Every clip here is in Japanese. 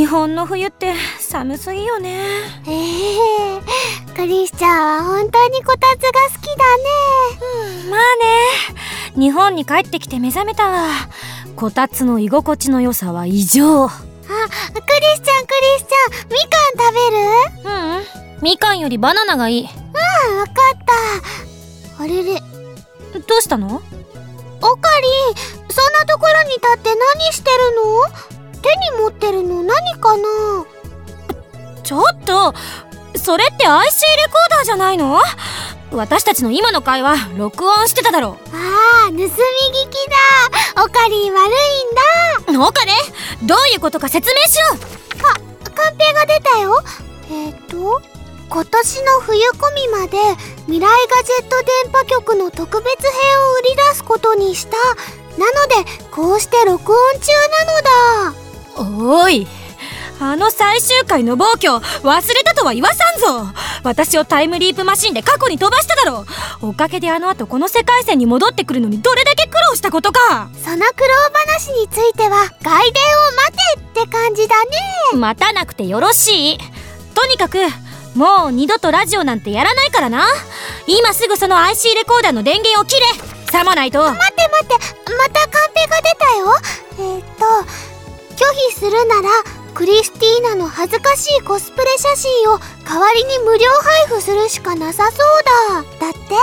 本の冬って寒すぎよね。 クリスチャンは本当にこたつが好きだね。 まあね、日本に帰ってきて目覚めたわ。こたつの居心地の良さは異常。 クリスチャン、みかん食べる？ みかんよりバナナがいい。 わかった。あれれ、 どうしたの？ オカリン、そんなところに立って何してるの？手に持ってるの何かな？ ちょっと、それって IC レコーダーじゃないの？私たちの今の会話録音してただろ。 盗み聞きだ。オカリン悪いんだ。 オカレ、どういうことか説明しろ。 カンペが出たよ。今年の冬込みまで未来ガジェット電波局の特別編を売り出すことにした。なのでこうして録音中なのだ。 おい、あの最終回の暴挙忘れたとは言わさんぞ。私をタイムリープマシンで過去に飛ばしただろ。おかげであの後この世界線に戻ってくるのにどれだけ苦労したことか。 その苦労話については外伝を待てって感じだね。 待たなくてよろしい。とにかくもう二度とラジオなんてやらないからな。今すぐその IC レコーダーの電源を切れ。さもないと。 待って、またカンペが出たよ。拒否するならクリスティーナの恥ずかしいコスプレ写真を代わりに無料配布するしかなさそうだ。だって。どういう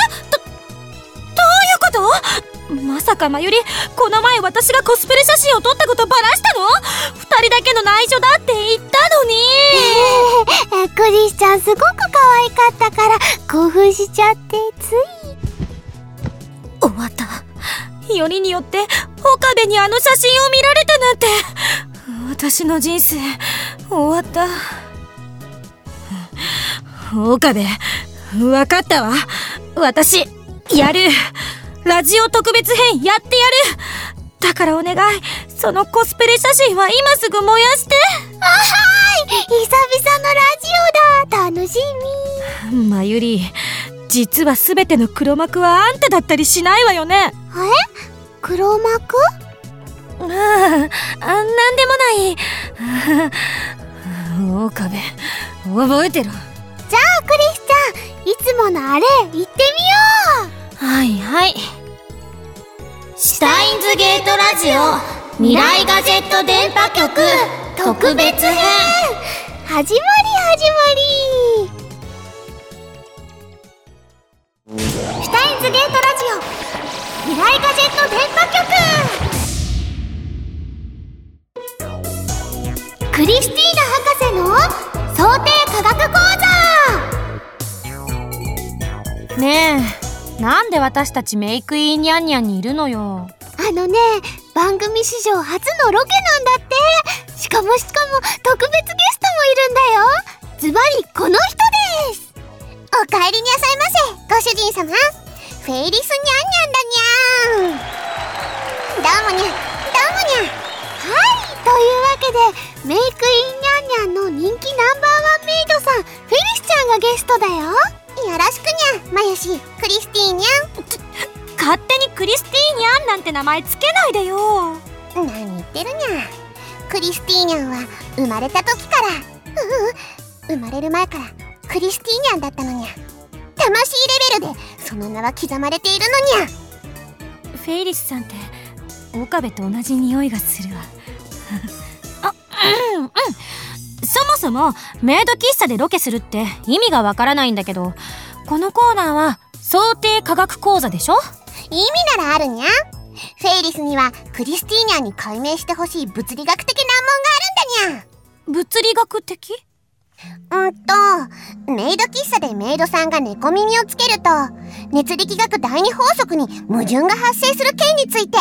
こと？まさかまゆり、この前私がコスプレ写真を撮ったことバラしたの？二人だけの内緒だって言ったのに。 クリスちゃんすごく可愛かったから興奮しちゃってつい。 終わった。よりによって岡部にあの写真を見られたなんて。私の人生終わった。岡部、分かったわ。私やる。ラジオ特別編やってやる。だからお願い、そのコスプレ写真は今すぐ燃やして。 久々のラジオだ。楽しみ。 まゆり、実は全ての黒幕はあんただったりしないわよね。 黒幕？ なんでもない。岡部、覚えてろ。 じゃあクリスちゃん、いつものあれ言ってみよう。はい。シュタインズゲートラジオ未来ガジェット電波局特別編。 始まり。シュタインズゲートラジオ未来ガジェット電波局。クリスティーナ博士の想定科学講座。 ねえ、なんで私たちメイクインニャンニャンにいるのよ。 番組史上初のロケなんだって。しかも特別ゲストもいるんだよ。ズバリこの人です。おかえりになさいませ、ご主人様。フェイリスニャンニャンだにゃーん。どうもにゃ。というわけでメイクインニャンニャンの人気ナンバーワンメイドさん、フェリスちゃんがゲストだよ。よろしくにゃ、まやし、クリスティーニャン。 勝手にクリスティーニャンなんて名前つけないでよ。 何言ってるにゃ。クリスティーニャンは生まれた時から生まれる前からクリスティーニャンだったのにゃ。魂レベルでその名は刻まれているのにゃ。 フェイリスさんって岡部と同じ匂いがするわ。そもそもメイド喫茶でロケするって意味がわからないんだけど、このコーナーは想定科学講座でしょ。 意味ならあるにゃ。フェイリスにはクリスティーニャンに解明してほしい物理学的難問があるんだにゃ。 物理学的？ メイド喫茶でメイドさんが猫耳をつけると熱力学第二法則に矛盾が発生する件について。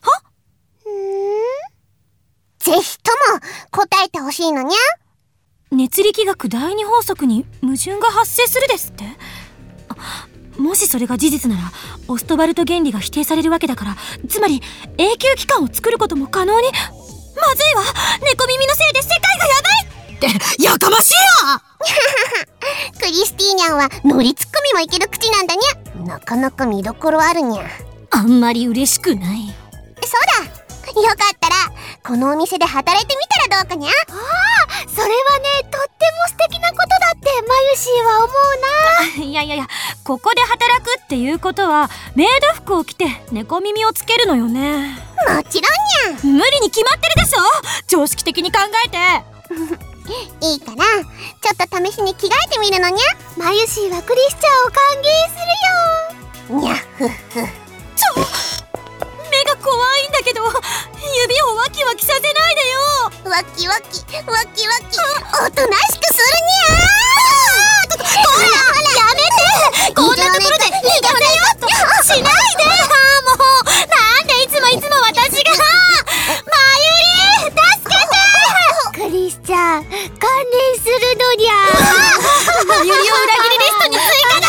ぜひとも答えてほしいのにゃ。 熱力学第二法則に矛盾が発生するですって？もしそれが事実ならオストバルト原理が否定されるわけだから、つまり永久期間を作ることも可能に。まずいわ、猫耳のせいで世界がやばいってやかましいわ。 クリスティーニャンはノリツッコミもいける口なんだにゃ。なかなか見どころあるにゃ。 あんまり嬉しくない。 そうだ、 よかったらこのお店で働いてみたらどうかにゃ。それはね、とっても素敵なことだってマユシーは思うな。 いや、ここで働くっていうことはメイド服を着て猫耳をつけるのよね。 もちろんにゃ。 無理に決まってるでしょ、常識的に考えて。 いいからちょっと試しに着替えてみるのにゃ。マユシーはクリスチャンを歓迎するよ。にゃふふ。 目が怖いんだけど、指をワキワキさせないでよ。 ワキワキワキワキ、おとなしくするにゃ。ほらやめて、こんなところで逃がせよっとしないで。もうなんでいつも私が。マユリ助けて。クリスチャン観念するのにゃ。 マユリを裏切りリストに追加だ。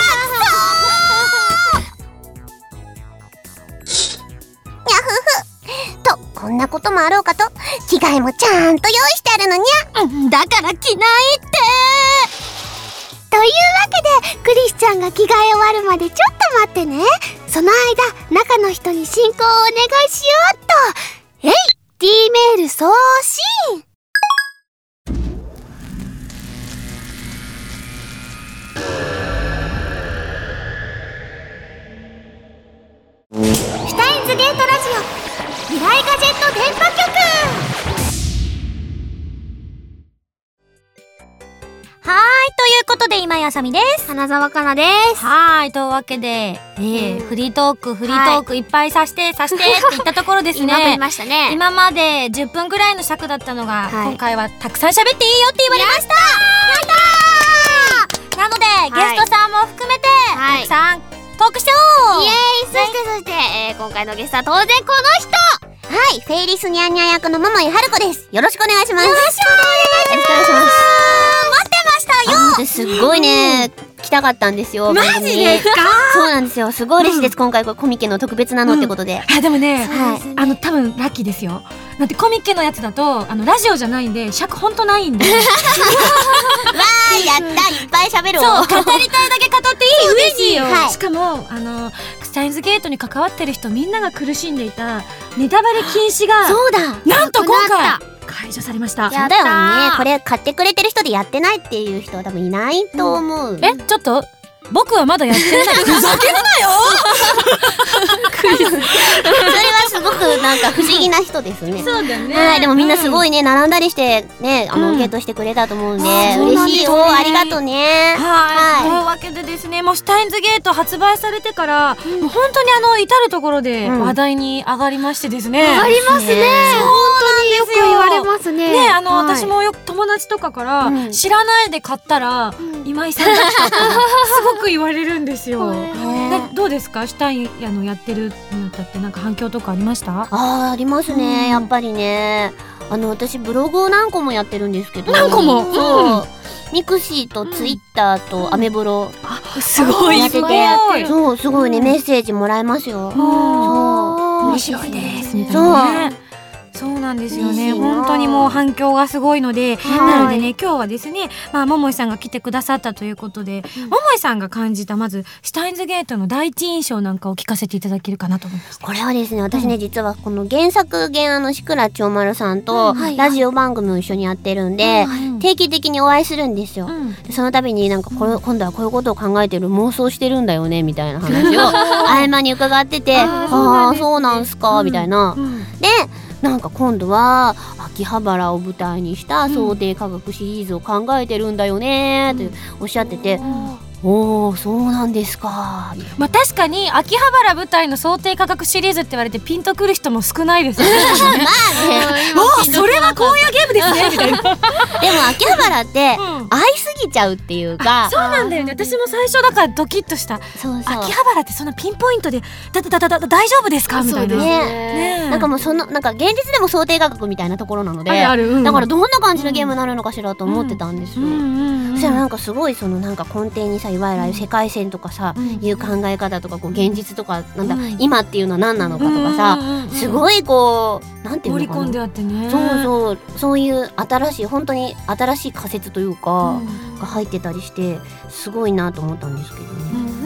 と、こんなこともあろうかと着替えもちゃんと用意してあるのにゃ。 だから着ないって。 というわけでクリスチャンが着替え終わるまでちょっと待ってね。その間中の人に進行をお願いしようっと。D メール送信。シュタインズゲートラジオ未来ガジェット電波局。 ということで今井あさみです。 花澤香菜です。 というわけで、フリートークいっぱいさしてって言ったところですね。 今言いましたね。 今まで10分ぐらいの尺だったのが、今回はたくさん喋っていいよって言われました。やったー。なので、ゲストさんも含めて、たくさんトークしちゃおう。 イエーイ。そして、今回のゲストは当然この人。フェイリスニャンニャン役の桃井春子です。よろしくお願いします。よろしくお願いします。 待ってましたよ。 すっごいね、来たかったんですよ。 マジですか？ そうなんですよ。すごい嬉しいです。今回コミケの特別なのってことで。 でもね、多分ラッキーですよ。だってコミケのやつだとラジオじゃないんで尺ほんとないんで。わー、やった、いっぱい喋る。 そう、語りたいだけ語っていい上に、しかもスタインズゲートに関わってる人みんなが苦しんでいたネタバレ禁止が、 そうだ、 なんと今回解除されました。 そうだよね。これ買ってくれてる人でやってないっていう人は多分いないと思う。 ちょっと僕はまだやってない。ふざけるなよ。 それはすごくなんか不思議な人ですね。 そうだね。 でもみんなすごいね、並んだりしてね、ゲットしてくれたと思うんで嬉しいよ。ありがとうね。 というわけでですね、もうシュタインズゲート発売されてから、もう本当に至る所で話題に上がりましてですね。 上がりますね。本当によく言われますね。 私もよく友達とかから知らないで買ったら今井さんだったってすごく言われるんですよ。どうですか、シュタインやってるのだってなんか反響とかありました？ ありますね。やっぱりね、私ブログを何個もやってるんですけど。 何個も？ そう。ミクシーとツイッターとアメブロすごいやってて、そうすごいね、メッセージもらえますよ。そう、 面白いですみたいなね。そうなんですよね。本当にもう反響がすごいので、なのでね、今日はですね、桃井さんが来てくださったということで、桃井さんが感じたまずシュタインズゲートの第一印象なんかを聞かせていただけるかなと思います。 これはですね、私ね、実はこの原作志倉千代丸さんとラジオ番組を一緒にやってるんで、定期的にお会いするんですよ。その度になんか今度はこういうことを考えてる、妄想してるんだよねみたいな話を合間に伺ってて、そうなんすかみたいな。でなんか今度は秋葉原を舞台にした想定科学シリーズを考えてるんだよねっておっしゃってて、おー、そうなんですか。 確かに秋葉原舞台の想定価格シリーズって言われてピンとくる人も少ないですよね。それはこういうゲームですねみたいな。 でも秋葉原って会いすぎちゃうっていうか。 そうなんだよね。私も最初だからドキッとした。秋葉原ってそんなピンポイントで大丈夫ですかみたいな。 なんかもうなんか現実でも想定価格みたいなところなので、だからどんな感じのゲームになるのかしらと思ってたんですよ。そしたらなんかすごいなんか根底にさ、いわゆる世界線とかさ、いう考え方とか現実とかなんだ、今っていうのは何なのかとかさ、すごいなんていうのかな、 盛り込んであってね。 そういう本当に新しい仮説というかが入ってたりして、すごいなと思ったんですけどね。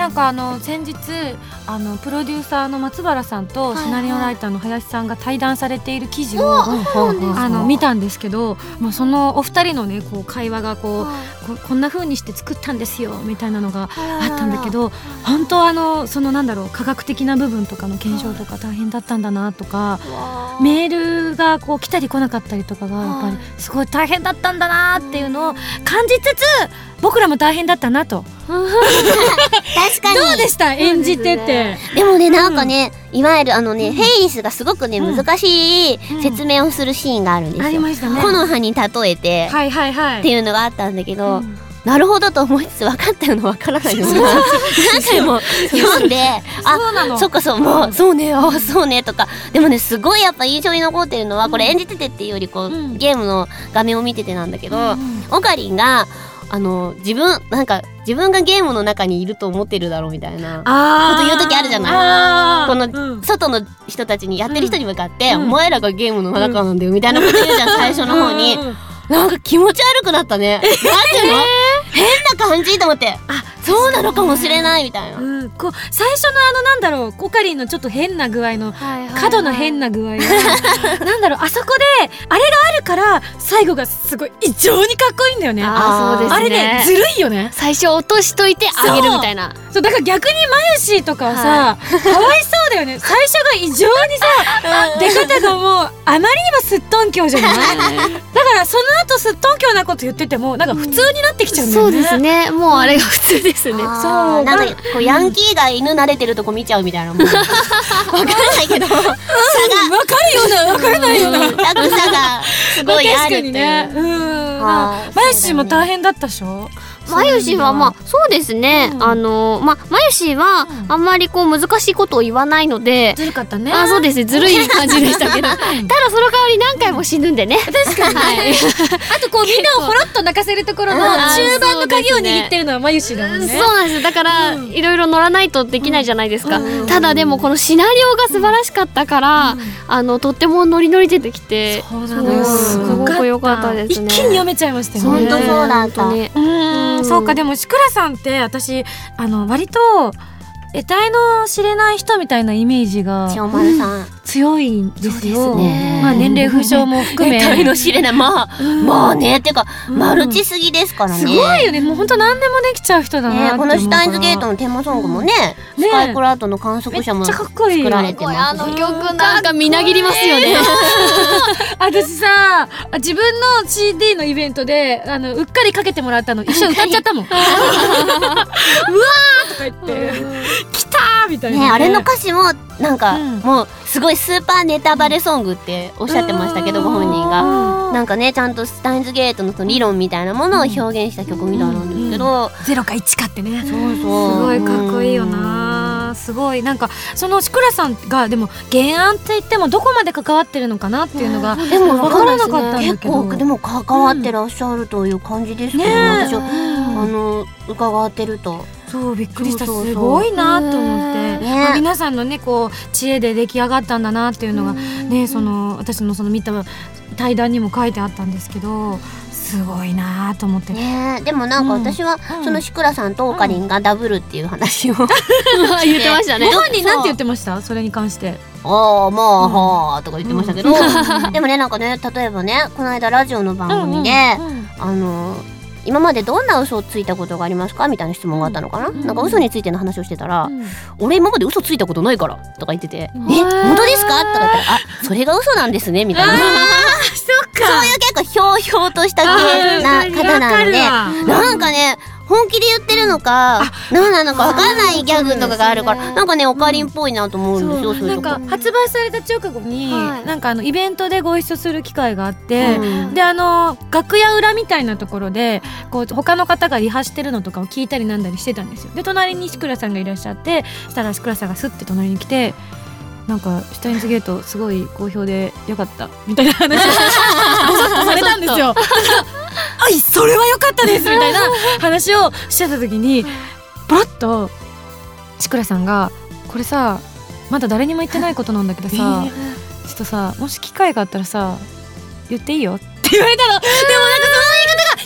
なんか先日プロデューサーの松原さんとシナリオライターの林さんが対談されている記事を見たんですけど、もうそのお二人のねこう会話がこんな風にして作ったんですよみたいなのがあったんだけど、本当そのなんだろう科学的な部分とかの検証とか大変だったんだなとか、メールがこう来たり来なかったりとかがやっぱりすごい大変だったんだなっていうのを感じつつ、僕らも大変だったなと。 確かにどうでした演じてて。 でもねなんかね、いわゆるヘイリスがすごくね難しい説明をするシーンがあるんですよ。 ありましたね。 木の葉に例えてっていうのがあったんだけど、なるほどと思いつつ分かったような分からないような何回も読んで、そっかそう、もうそうね、そうねとか。でもねすごいやっぱ印象に残ってるのは、これ演じててっていうよりこうゲームの画面を見ててなんだけど、オカリンが自分がゲームの中にいると思ってるだろうみたいなこと言う時あるじゃない。この外の人たちに、やってる人に向かって、お前らがゲームの中なんだよみたいなこと言うじゃん、最初の方に。なんか気持ち悪くなったね。なんていうの変な感じと思って、そうなのかもしれないみたいな。 こう最初のなんだろう、コカリンのちょっと変な具合の過度な変な具合がなんだろう、あそこであれがあるから最後がすごい異常にかっこいいんだよね。 そうですね。 あれねずるいよね。 最初落としといてあげるみたいな。 そうだから逆にマユシーとかはさ、かわいそうだよね。最初が異常にさ出方がもうあまりにもすっとんきょうじゃないだからその後すっとんきょうなこと言っててもなんか普通になってきちゃうんだよね。 そうですね、もうあれが普通ですね。 そうなんかこうヤンキーが犬撫でてるとこ見ちゃうみたいなもん。わからないけど、差がわかるようなわからないような落差がすごいあるっていうね。 マユシーも大変だったでしょ。 マユシはまあそうですね、マユシはあんまりこう難しいことを言わないので、 ずるかったね。 そうですね、ずるい感じでしたけどただその代わり何回も死ぬんでね。 確かに、あとこうみんなをほろっと泣かせるところの中盤の鍵を握ってるのはマユシだもんね。 そうなんです。だからいろいろ乗らないとできないじゃないですか。ただでもこのシナリオが素晴らしかったから、とってもノリノリ出てきて、 そうなのよ、すごく良かったですね。 一気に読めちゃいましたよね。 本当そうだったね。 そうか。でもシクラさんって私割と得体の知れない人みたいなイメージが強いんですよ。まあ年齢不詳も含め得体の知れない、まあねっていうかマルチすぎですからね。 すごいよね。もう本当何でもできちゃう人だなって思うから。 このシュタインズゲートのテーマソングもね、スカイクラウドの観測者も作られてますし、 曲なんかみなぎりますよね。 私さ、自分の CD のイベントでうっかりかけてもらったの一緒に歌っちゃったもん。うわーとか言って来たーみたいなね。 あれの歌詞もなんかもうすごいスーパーネタバレソングっておっしゃってましたけど、ご本人がなんかねちゃんとスタインズゲートのその理論みたいなものを表現した曲みたいなんですけど、 0か1かってね。 そうすごいかっこいいよな。すごいなんかそのシクラさんがでも原案って言ってもどこまで関わってるのかなっていうのがでも分からなかったんだけど、 結構でも関わってらっしゃるという感じですけど、私伺ってると。 そうびっくりした。すごいなと思って、皆さんのねこう知恵で出来上がったんだなっていうのがね、私のその見た対談にも書いてあったんですけど、すごいなと思ってね。でもなんか私はそのシクラさんとオカリンがダブルっていう話を言ってましたね。 ご本人なんて言ってました？それに関して。 まあはあとか言ってましたけど、でもねなんかね、例えばねこの間ラジオの番組で今までどんな嘘をついたことがありますかみたいな質問があったのかな。なんか嘘についての話をしてたら、俺今まで嘘ついたことないからとか言ってて、本当ですかとか言ったら、それが嘘なんですねみたいな。そういう結構ひょうひょうとした系な方なので、なんかね本気で言ってるのか何なのか分かんないギャグとかがあるから、なんかねオカリンっぽいなと思うんですよ。そういうとこなんか発売された直後に、なんかイベントでご一緒する機会があって、で楽屋裏みたいなところでこう他の方がリハしてるのとかを聞いたりなんだりしてたんですよ。で隣にシクラさんがいらっしゃって、そしたらシクラさんがスッて隣に来て、なんかシュタインズゲートすごい好評でよかったみたいな話をされたんですよ。それは良かったですみたいな話をしてた時にポロッとシクラさんが、これさまだ誰にも言ってないことなんだけどさ、ちょっとさもし機会があったらさ言っていいよって言われたの。でもなんかその言い方が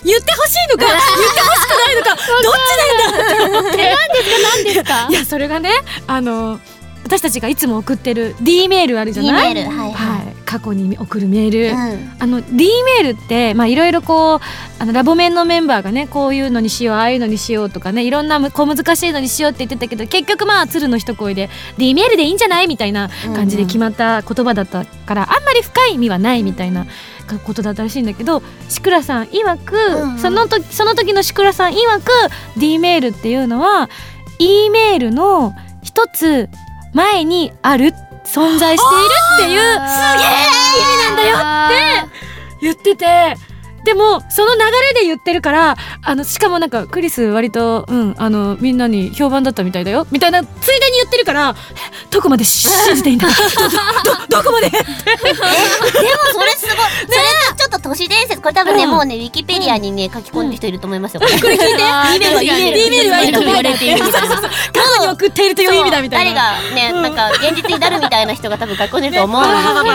言ってほしいのか言ってほしくないのかどっちなんだって思って。 何ですかいやそれがね私たちがいつも送ってる D メールあるじゃない。 D メール、はいはい、 過去に送るメール、 うん、 D メールっていろいろこうラボメンのメンバーがねこういうのにしようああいうのにしようとかねいろんな小難しいのにしようって言ってたけど結局鶴の一声で D メールでいいんじゃないみたいな感じで決まった言葉だったから、あんまり深い意味はないみたいなことだったらしいんだけど、シクラさん曰く、その時のシクラさん曰く D メールっていうのは E メールの一つ前にある存在しているっていうすげえ意味なんだよって言ってて、でもその流れで言ってるからしかもなんかクリス割とみんなに評判だったみたいだよみたいなついでに言ってるから、どこまで信じていいんだどこまででもそれすごい、それちょっと都市伝説、これ多分ね、もうねウィキペディアにね書き込んでる人いると思いますよ、これ聞いて。 D メールはいいと言われているみたいな、過去に送っているという意味だみたいな、誰がねなんか現実になるみたいな人が多分書き込んでると思うんですけど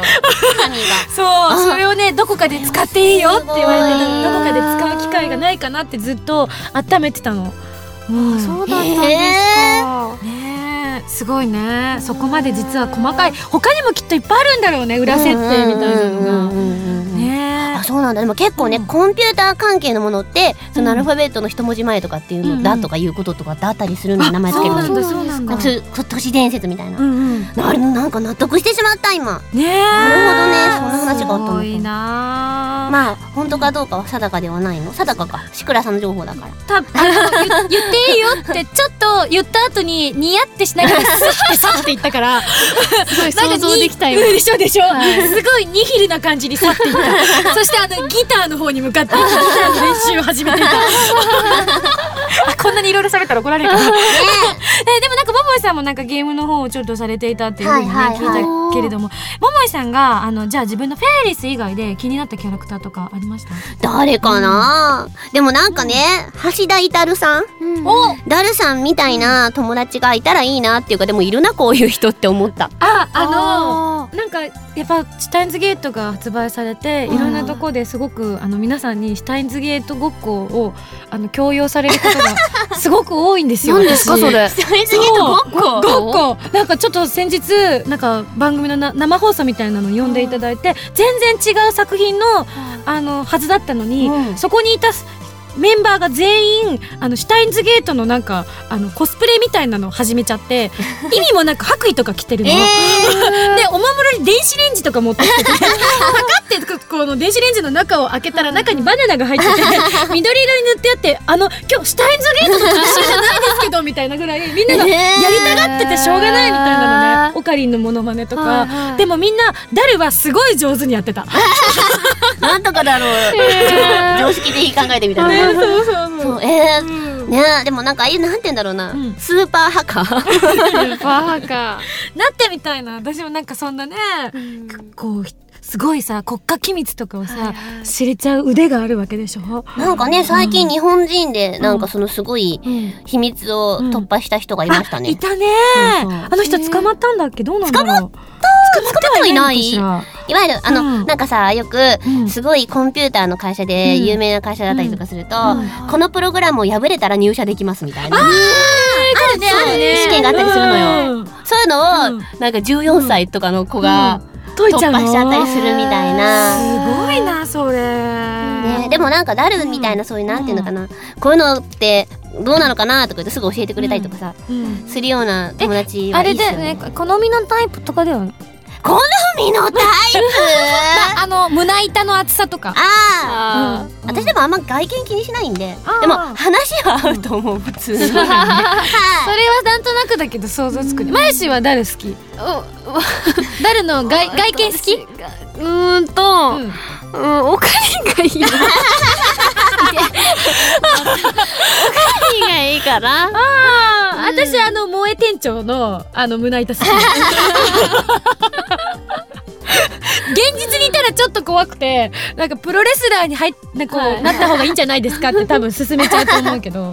そうそれをねどこかで使っていいよって言われて、どこかで使う機会がないかなってずっと温めてたの。 そうだったんですか。 ねすごいね。そこまで実は細かい、他にもきっといっぱいあるんだろうね、裏設定みたいなのがね。 あ、そうなんだ。でも結構ね、コンピューター関係のものってそのアルファベットの一文字前とかっていうのだとかいうこととかってあったりするの、名前つけるのに。 そうなんだ。 都市伝説みたいな。なんか納得してしまった今。 ね。 なるほどね、そんな話があったのか。 すごいな。 まあ本当かどうかは定かではないの。定かか。シクラさんの情報だから。 言っていいよってちょっと言った後にニヤってしながらスッて去っていったからすごい想像できたよ。 でしょ、すごいニヒルな感じに去っていったそしてギターの方に向かってギターの練習を始めていたこんなにいろいろ喋ったら怒られるからでもなんかももいさんもなんかゲームの方をちょっとされていたっていうふうにね聞いたけれども、ももいさんがじゃあ自分のフェアリス以外で気になったキャラクターとかありました？ 誰かな、でもなんかね、橋田至さん、ダルさんみたいな友達がいたらいいなっていうか、でもいるなこういう人って思った。 なんかやっぱシュタインズゲートが発売されて、いろんなとこですごく皆さんにシュタインズゲートごっこを強要されることがすごく多いんですよ。 何ですかそれ？ シュタインズゲートごっこなんかちょっと先日なんか番組の生放送みたいなのを呼んでいただいて、全然違う作品のはずだったのに、そこにいたメンバーが全員シュタインズゲートのなんかコスプレみたいなのを始めちゃって意味もなく白衣とか着てるの、でお守りに電子レンジとか持ってきてて測ってこの電子レンジの中を開けたら中にバナナが入ってて緑色に塗ってあって、今日シュタインズゲートと一緒じゃないですけどみたいなぐらいみんながやりたがっててしょうがないみたいなのね。オカリンのモノマネとか、でもみんなダルはすごい上手にやってたなんとかだろう常識的に考えてみたらそうね、でもなんかなんて言うんだろうな、スーパーハカースーパーハカーなってみたいな。私もなんかそんなね、こうすごいさ国家機密とかをさ、知れちゃう腕があるわけでしょ。 なんかね、最近日本人でなんかそのすごい秘密を突破した人がいましたね。 いたね。あの人捕まったんだっけ？どうなんだろう。捕まってはいない。いわゆるなんかさ、よくすごいコンピューターの会社で有名な会社だったりとかすると、このプログラムを破れたら入社できますみたいな、あるね試験があったりするのよ。そういうのをなんか14歳とかの子が突破しちゃったりするみたいな。 すごいなそれ。 でもなんかダルみたいな、そういうなんていうのかな、こういうのってどうなのかなとか言ってすぐ教えてくれたりとかさ、するような友達はいいっすよね。 あれでね、好みのタイプとかでは好みのタイプ胸板の厚さとか。 私でもあんま外見気にしないんで、でも話は合うと思う普通にそれはなんとなくだけど想像つくね。マユシは誰好き？誰の外見好き？ オカリンがいいな。オカリンがいいかな。 私萌え店長の胸板好き。 実にいたらちょっと怖くて、なんかプロレスラーになった方がいいんじゃないですかって多分勧めちゃうと思うけど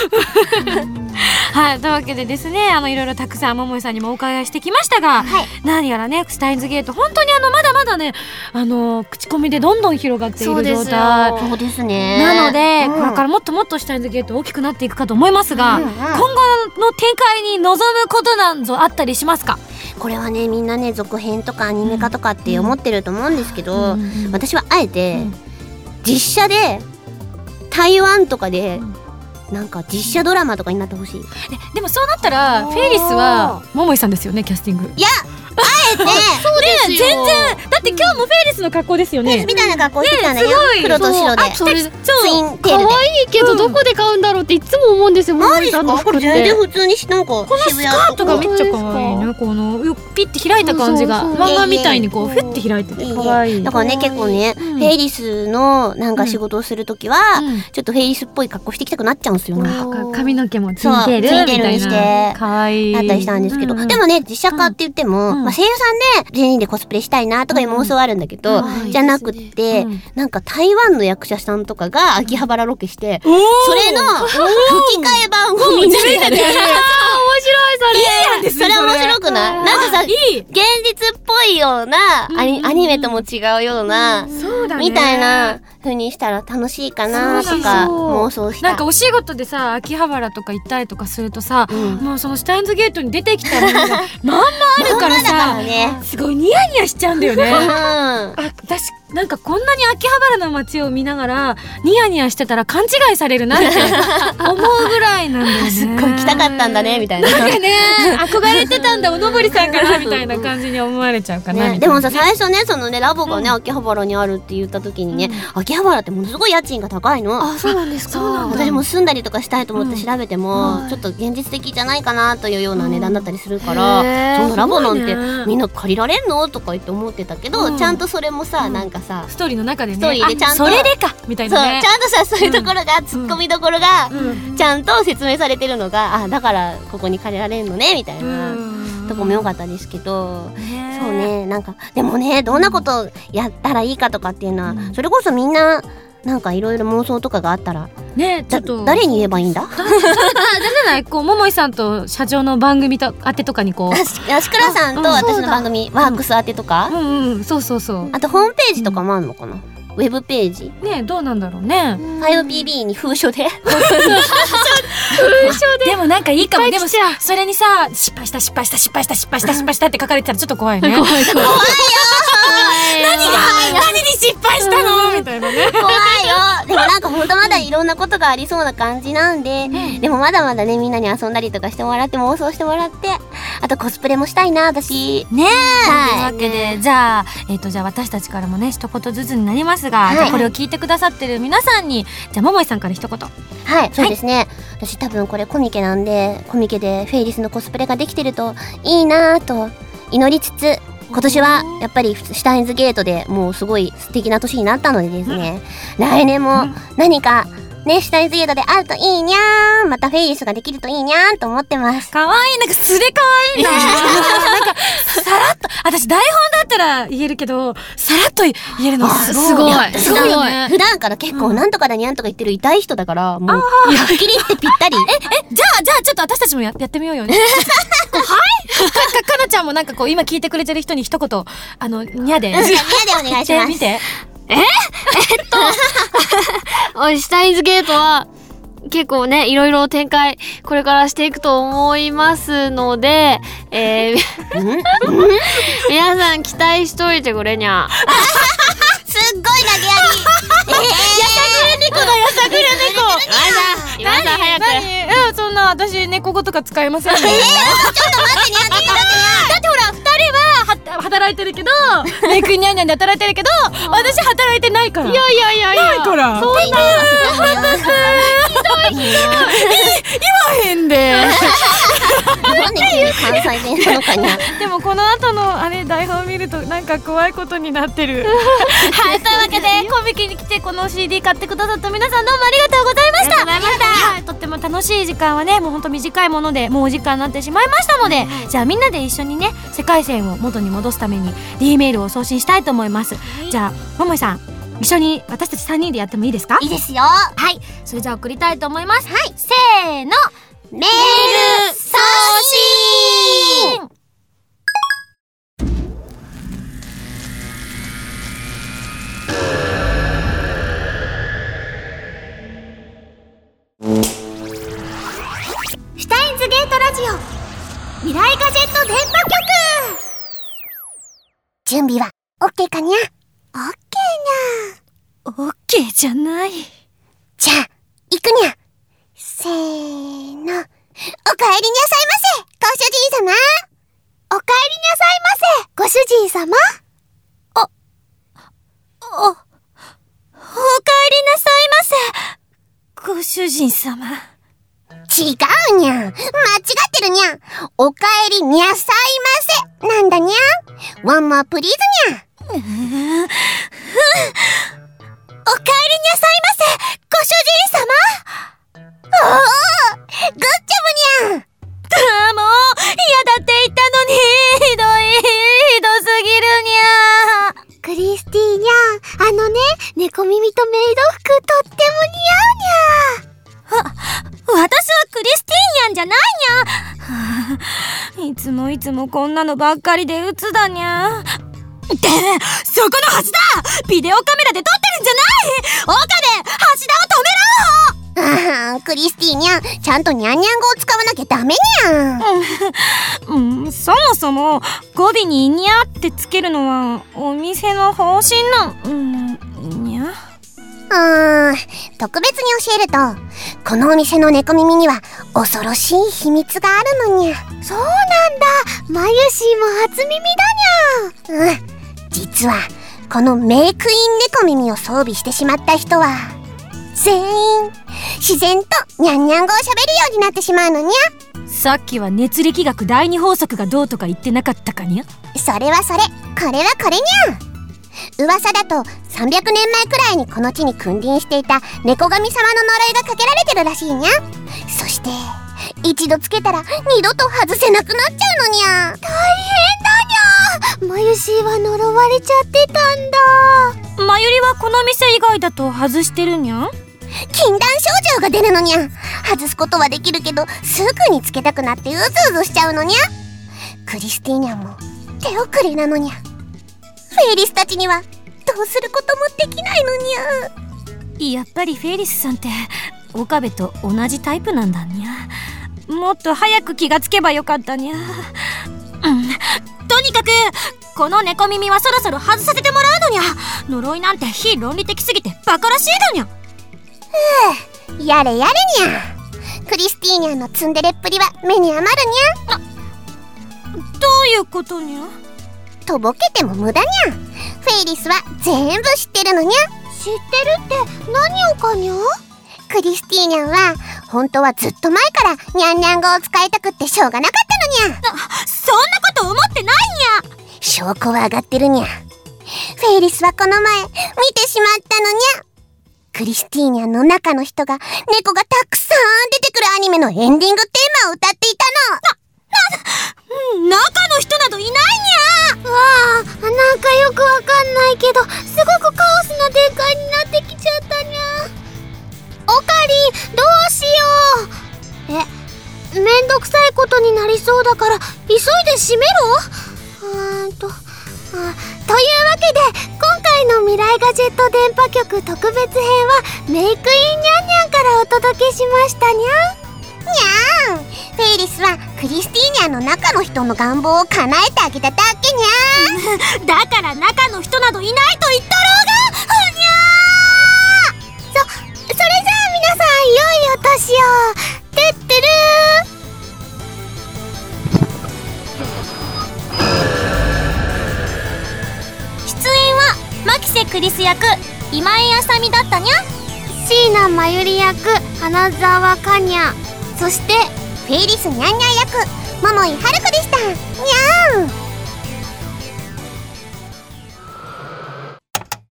はい、というわけでですね、いろいろたくさん桃井さんにもお伺いしてきましたが、何やらねシュタインズゲート本当にまだまだね口コミでどんどん広がっている状態そうですね。 なので、これからもっともっとシュタインズゲート大きくなっていくかと思いますが、今後の展開に望むことなんぞあったりしますか？ これはね、みんなね続編とかアニメ化とかって思ってると思うんですけど、私はあえて、実写で台湾とかで、なんか実写ドラマとかになってほしい。 でもそうなったらフェイリスは桃井さんですよね、キャスティング。 いや、あえてそうですよ。 全然だって今日もフェイリスの格好ですよね。 みたいな格好してたんだよ、黒と白でそれツインテールで。 可愛いけどどこで買うんだろうっていつも思うんですよ。 マジですか？これ全然普通になんかこのスカートがめっちゃ可愛いね。このピッて開いた感じが漫画みたいにこうフッて開いてて可愛い。 だからね、結構ね、フェイリスのなんか仕事をするときはちょっとフェイリスっぽい格好してきたくなっちゃうんですよ。なんか髪の毛もツインテールみたいな可愛いだったりしたんですけど、でもね、実写化って言っても声優さんで全員でコスプレしたいなとかいう妄想はあるんだけど、じゃなくってなんか台湾の役者さんとかが秋葉原ロケして、それの吹き替え版をみんなでやる。面白い。それ面白くない？なんかさ、現実っぽいようなアニメとも違うようなみたいな風にしたら楽しいかなとか妄想した。 なんかお仕事でさ、秋葉原とか行ったりとかするとさ、もうそのシュタインズゲートに出てきたらまんまあるからさ、すごいニヤニヤしちゃうんだよね。私なんかこんなに秋葉原の街を見ながらニヤニヤしてたら勘違いされるなって思うぐらいなんだよね。 すっごい来たかったんだねみたいな。 なんかね、憧れてたんだおのぼりさんかなみたいな感じに思われちゃうかな、 ね、でもさ、最初ね、そのねラボがね、秋葉原にあるって言った時にね、秋葉原ってものすごい家賃が高いの。 あ、そうなんですか。 私も住んだりとかしたいと思って調べても、ちょっと現実的じゃないかなというような値段だったりするから、そのラボなんてみんな借りられんのとか言って思ってたけど、ちゃんとそれもさ、なんかさストーリーの中でね、 ストーリーでちゃんとそれでかみたいなね、 そうちゃんとさ、そういうところが、ツッコミどころがちゃんと説明されてるのが、だからここに借りられるのねみたいなとこも良かったですけど、そうね、なんかでもね、どんなことやったらいいかとかっていうのは、それこそみんななんかいろいろ妄想とかがあったらね、ちょっと誰に言えばいいんだ？ 誰じゃない、こう桃井さんと社長の番組と宛てとかにこう、 しくらさんと私の番組ワークス宛てとか、 そうそうそう。 あとホームページとかもあるのかな、ウェブページね、どうなんだろうね。 5PB に封書ででもなんかいいかも。でもそれにさ、失敗したって書かれてたらちょっと怖いね。怖いよ何に失敗したのみたいなね。 怖いよ。でもなんかほんとまだいろんなことがありそうな感じなんで、でもまだまだね、みんなに遊んだりとかしてもらって、妄想してもらって、あとコスプレもしたいな、私ね。 はい、 というわけで、じゃあ私たちからもね一言ずつになりますが、じゃあこれを聞いてくださってる皆さんに、じゃあ桃井さんから一言。 はい、そうですね、私多分これコミケなんで、コミケでフェイリスのコスプレができてるといいなと祈りつつ、今年はやっぱりシュタインズゲートでもうすごい素敵な年になったのでですね、来年も何かね、シュタインズゲートであるといいにゃーん、またフェイリスができるといいにゃーんと思ってます。 かわいい、なんか素でかわいいな。なんかさらっと、私台本だったら言えるけど、さらっと言えるのすごい。 すごいよね。普段から結構なんとかだにゃんとか言ってる痛い人だから、もうはっきり言ってぴったり。 じゃあちょっと私たちもやってみようよね。はいかなちゃんもなんかこう今聞いてくれてる人に一言にゃで。 にゃでお願いします。 見て。 シュタインズゲートは結構ね、いろいろ展開これからしていくと思いますので、皆さん期待しといてくれにゃ。 すっごい投げやり。 やさぐれ猫だ、やさぐれ猫。 今さん早く。 そんな私猫語とか使えませんね。 ちょっと待ってにゃ、 だってほら2人は働いてるけど、メイクニャンニャンで働いてるけど、私働いてないから。いやないから。そんなひどい。言わへんで。 なんで急に関西催眠なのかにゃ。 でもこの後の台本を見るとなんか怖いことになってる。はい、というわけでコミケに来てこの CD 買ってくださった皆さんどうもありがとうございました。はい、とっても楽しい時間はね、もうほんと短いものでもうお時間になってしまいましたので、じゃあみんなで一緒にね世界線を元に戻すために D メールを送信したいと思います。じゃあももいさん一緒に私たち3人でやってもいいですか？ いいですよ。 はい、それじゃあ送りたいと思います。はい、せーの、 メール送信。シュタインズゲートラジオ未来ガジェット電波局。準備は OK かにゃ？ OK にゃ。 オッケーじゃない。 じゃあ行くにゃ。せーの、おかえりにゃさいませご主人様。おかえりにゃさいませご主人様。 おかえりなさいませご主人様。 違うにゃ。間違ってるにゃ。おかえりにゃさいませなんだにゃ。ワンモアプリーズにゃ。おかえりにゃさいませご主人様。おお、グッジョブにゃ。 もう嫌だって言ったのに、ひどすぎるにゃ。 クリスティーニャ、猫耳とメイド服とっても似合うにゃ。 私はクリスティーニャンじゃないにゃ。いつもこんなのばっかりで鬱だにゃ。ってそこの橋田、ビデオカメラで撮ってるんじゃない。岡部、橋田を止めろ。 クリスティーニャ、ちゃんとニャンニャン語を使わなきゃダメにゃ。 そもそも語尾にニャってつけるのはお店の方針にゃ。 特別に教えると、このお店の猫耳には恐ろしい秘密があるのにゃ。そうなんだ。マユシーも初耳だにゃ。実はこのメイクイン猫耳を装備してしまった人は全員自然とニャンニャン語を喋るようになってしまうのにゃ。 さっきは熱力学第二法則がどうとか言ってなかったかにゃ。 それはそれ、これはこれにゃ。噂だと300年前くらいにこの地に君臨していた猫神様の呪いがかけられてるらしいにゃ。そして一度つけたら二度と外せなくなっちゃうのにゃ。大変だにゃ。マユシーは呪われちゃってたんだ。 マユリはこの店以外だと外してるにゃ。 禁断症状が出るのにゃ。外すことはできるけどすぐにつけたくなってうずうずしちゃうのにゃ。クリスティーニャンも手遅れなのにゃ。フェイリスたちにはどうすることもできないのにゃ。 やっぱりフェイリスさんって岡部と同じタイプなんだにゃ。もっと早く気がつけばよかったにゃ。とにかくこの猫耳はそろそろ外させてもらうのにゃ。呪いなんて非論理的すぎてバカらしいのにゃ。 やれやれにゃ。クリスティーニャンのツンデレっぷりは目に余るにゃ。 どういうことにゃ。 とぼけても無駄にゃ。フェイリスは全部知ってるのにゃ。知ってるって何をかにゃ。クリスティーニャンは本当はずっと前からニャンニャン語を使いたくってしょうがなかったのにゃ。 そんなこと思ってないにゃ。 証拠は上がってるにゃ。フェイリスはこの前見てしまったのにゃ。クリスティーニャンの中の人が猫がたくさん出てくるアニメのエンディングテーマを歌っていたの。中の人などいないにゃ。 わあ、なんかよくわかんないけどすごくカオスな展開になってきちゃったにゃ。オカリ、どうしよう。めんどくさいことになりそうだから急いで閉めろ。というわけで今回の未来ガジェット電波局特別編はメイクインニャンニャンからお届けしましたにゃ。にゃーん、フェイリスはクリスティーニャンの中の人の願望を叶えてあげただけにゃー。 だから中の人などいないと言ったろうが。にゃー。それじゃあ皆さん良いお年を。てってるー。出演は牧瀬クリス役今井あさみだったにゃ。 椎名真由里役花澤香にゃ。そしてフェイリスニャンニャン役桃井春子でした。 したにゃん。